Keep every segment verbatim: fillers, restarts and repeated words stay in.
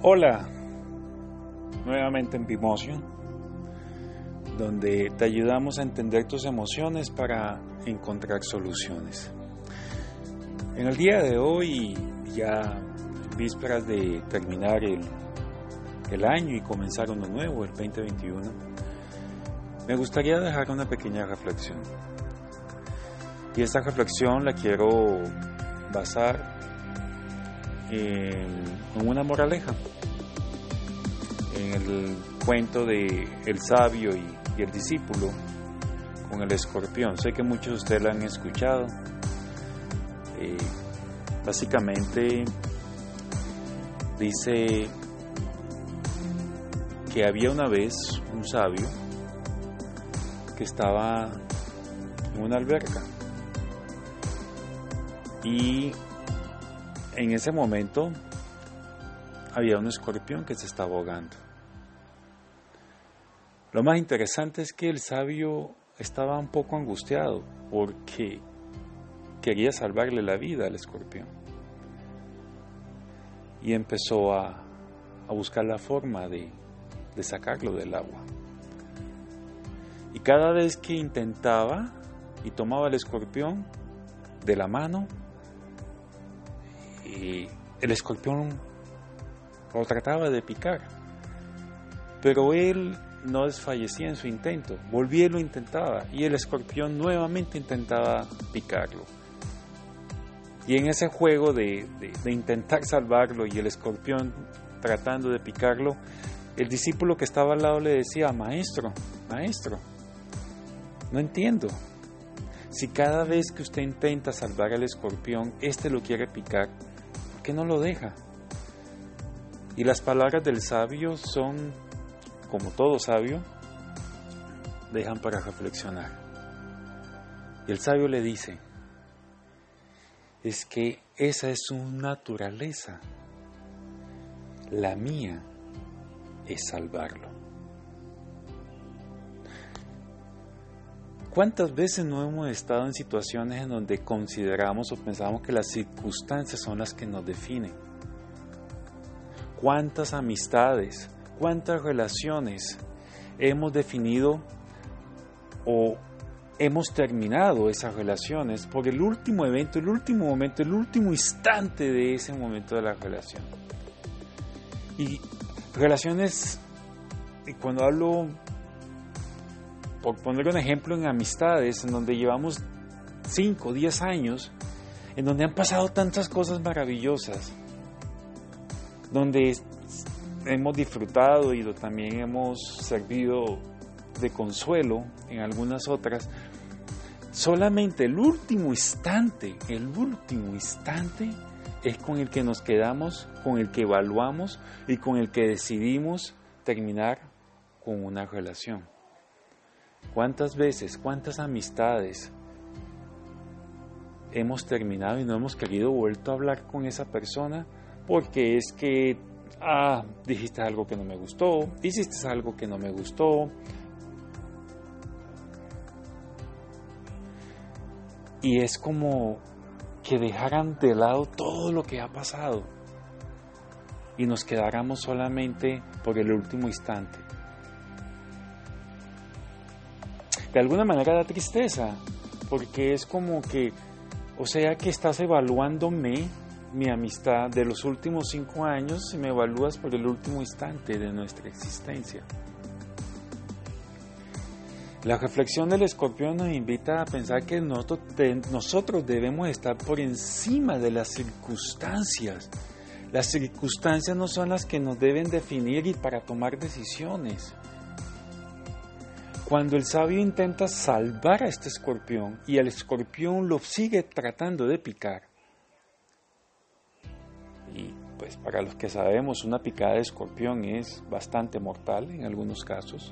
Hola, nuevamente en Bimotion, donde te ayudamos a entender tus emociones para encontrar soluciones. En el día de hoy, ya vísperas de terminar el, el año y comenzar uno nuevo, el veinte veintiuno, me gustaría dejar una pequeña reflexión. Y esta reflexión la quiero basar en, en una moraleja, en el cuento de el sabio y, y el discípulo con el escorpión. Sé que muchos de ustedes la han escuchado. Eh, básicamente dice que había una vez un sabio que estaba en una alberca y en ese momento había un escorpión que se estaba ahogando. Lo más interesante es que el sabio estaba un poco angustiado porque quería salvarle la vida al escorpión. Y empezó a, a buscar la forma de, de sacarlo del agua. Y cada vez que intentaba y tomaba el escorpión de la mano, y el escorpión lo trataba de picar. Pero él no desfallecía en su intento, volvía y lo intentaba, y el escorpión nuevamente intentaba picarlo. Y en ese juego de, de, de intentar salvarlo y el escorpión tratando de picarlo, el discípulo que estaba al lado le decía: maestro, maestro, no entiendo. Si cada vez que usted intenta salvar al escorpión, este lo quiere picar, ¿por qué no lo deja? Y las palabras del sabio son, como todo sabio, dejan para reflexionar. Y el sabio le dice: es que esa es su naturaleza. La mía es salvarlo. ¿Cuántas veces no hemos estado en situaciones en donde consideramos o pensamos que las circunstancias son las que nos definen? ¿Cuántas amistades, cuántas relaciones hemos definido o hemos terminado esas relaciones por el último evento, el último momento, el último instante de ese momento de la relación? Y relaciones, y cuando hablo, por poner un ejemplo, en amistades, en donde llevamos cinco, diez años, en donde han pasado tantas cosas maravillosas, donde hemos disfrutado y también hemos servido de consuelo en algunas otras. Solamente el último instante, el último instante es con el que nos quedamos, con el que evaluamos y con el que decidimos terminar con una relación. ¿Cuántas veces, cuántas amistades hemos terminado y no hemos querido vuelto a hablar con esa persona porque es que ah, dijiste algo que no me gustó, hiciste algo que no me gustó? Y es como que dejaran de lado todo lo que ha pasado y nos quedáramos solamente por el último instante. De alguna manera da tristeza, porque es como que, o sea que estás evaluándome, mi amistad de los últimos cinco años, y me evalúas por el último instante de nuestra existencia. La reflexión del escorpión nos invita a pensar que nosotros, de, nosotros debemos estar por encima de las circunstancias. Las circunstancias no son las que nos deben definir y para tomar decisiones. Cuando el sabio intenta salvar a este escorpión y el escorpión lo sigue tratando de picar, y pues para los que sabemos, una picada de escorpión es bastante mortal en algunos casos,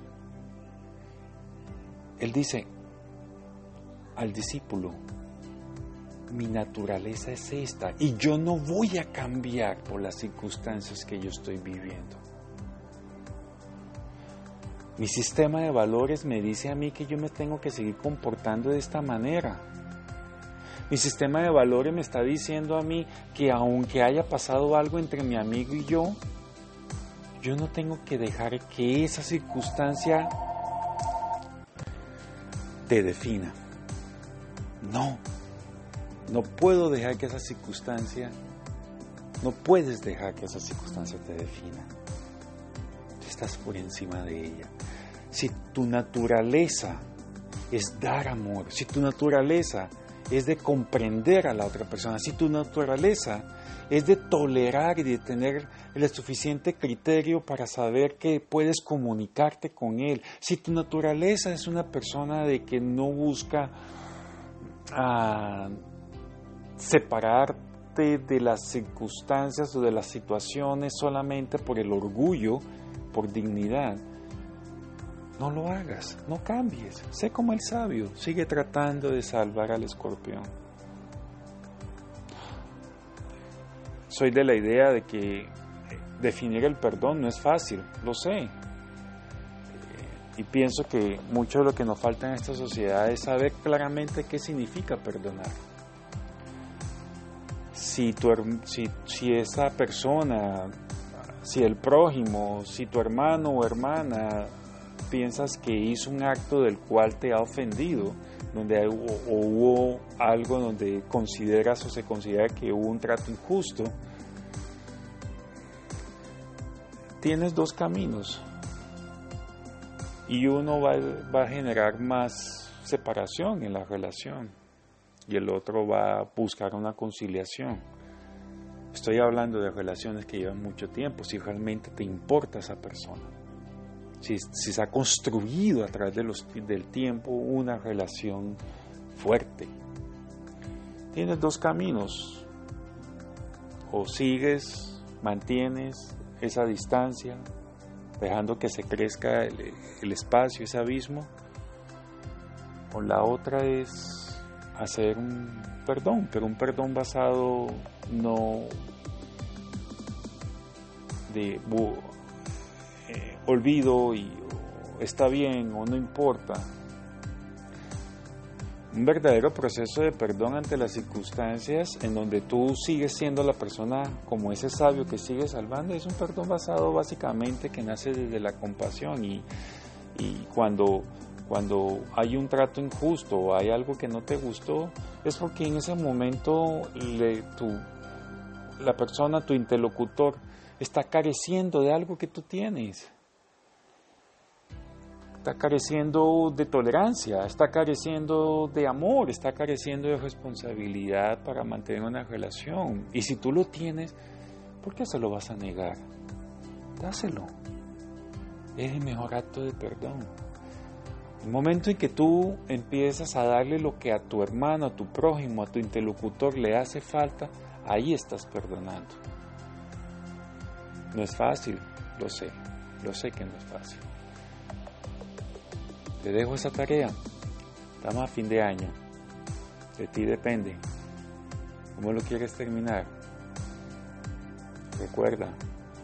él dice al discípulo: mi naturaleza es esta y yo no voy a cambiar por las circunstancias que yo estoy viviendo. Mi sistema de valores me dice a mí que yo me tengo que seguir comportando de esta manera. Mi sistema de valores me está diciendo a mí que aunque haya pasado algo entre mi amigo y yo, yo no tengo que dejar que esa circunstancia te defina. No, no puedo dejar que esa circunstancia, no puedes dejar que esa circunstancia te defina. Tú estás por encima de ella. Si tu naturaleza es dar amor, si tu naturaleza es de comprender a la otra persona, si tu naturaleza es de tolerar y de tener el suficiente criterio para saber que puedes comunicarte con él, si tu naturaleza es una persona de que no busca uh, separarte de las circunstancias o de las situaciones solamente por el orgullo, por dignidad, no lo hagas, no cambies, sé como el sabio, sigue tratando de salvar al escorpión. Soy de la idea de que definir el perdón no es fácil, lo sé. Y pienso que mucho de lo que nos falta en esta sociedad es saber claramente qué significa perdonar. Si, tu, si, si esa persona, si el prójimo, si tu hermano o hermana piensas que hizo un acto del cual te ha ofendido, donde hubo, o hubo algo donde consideras o se considera que hubo un trato injusto, tienes dos caminos y uno va, va a generar más separación en la relación y el otro va a buscar una conciliación. Estoy hablando de relaciones que llevan mucho tiempo, si realmente te importa esa persona. Si, si se ha construido a través de los, del tiempo una relación fuerte. Tienes dos caminos. O sigues, mantienes esa distancia, dejando que se crezca el, el espacio, ese abismo. O la otra es hacer un perdón, pero un perdón basado no de... Eh, olvido y o está bien o no importa. Un verdadero proceso de perdón ante las circunstancias en donde tú sigues siendo la persona como ese sabio que sigue salvando, es un perdón basado básicamente que nace desde la compasión y, y cuando, cuando hay un trato injusto o hay algo que no te gustó, es porque en ese momento le, tu, la persona, tu interlocutor, está careciendo de algo que tú tienes. Está careciendo de tolerancia, está careciendo de amor, está careciendo de responsabilidad para mantener una relación. Y si tú lo tienes, ¿por qué se lo vas a negar? Dáselo. Es el mejor acto de perdón. El momento en que tú empiezas a darle lo que a tu hermano, a tu prójimo, a tu interlocutor le hace falta, ahí estás perdonando. No es fácil, lo sé, lo sé que no es fácil. Te dejo esa tarea, estamos a fin de año, de ti depende, ¿cómo lo quieres terminar? Recuerda,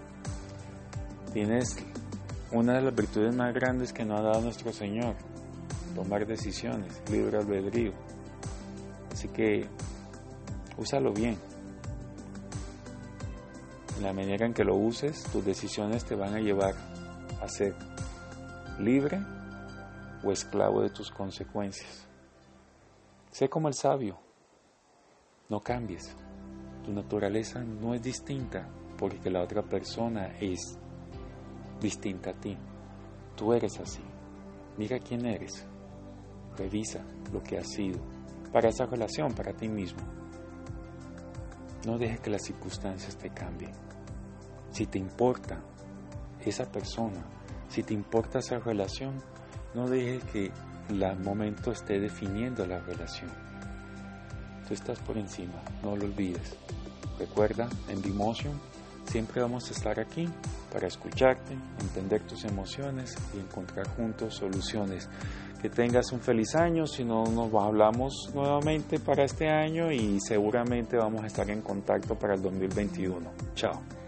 tienes una de las virtudes más grandes que nos ha dado nuestro Señor, tomar decisiones, libre albedrío, así que úsalo bien. En la manera en que lo uses, tus decisiones te van a llevar a ser libre o esclavo de tus consecuencias. Sé como el sabio, no cambies. Tu naturaleza no es distinta porque la otra persona es distinta a ti. Tú eres así. Mira quién eres. Revisa lo que has sido para esa relación, para ti mismo. No dejes que las circunstancias te cambien. Si te importa esa persona, si te importa esa relación, no dejes que el momento esté definiendo la relación. Tú estás por encima, no lo olvides. Recuerda, en V-Motion siempre vamos a estar aquí para escucharte, entender tus emociones y encontrar juntos soluciones. Que tengas un feliz año, si no nos hablamos nuevamente para este año y seguramente vamos a estar en contacto para el dos mil veintiuno. Chao.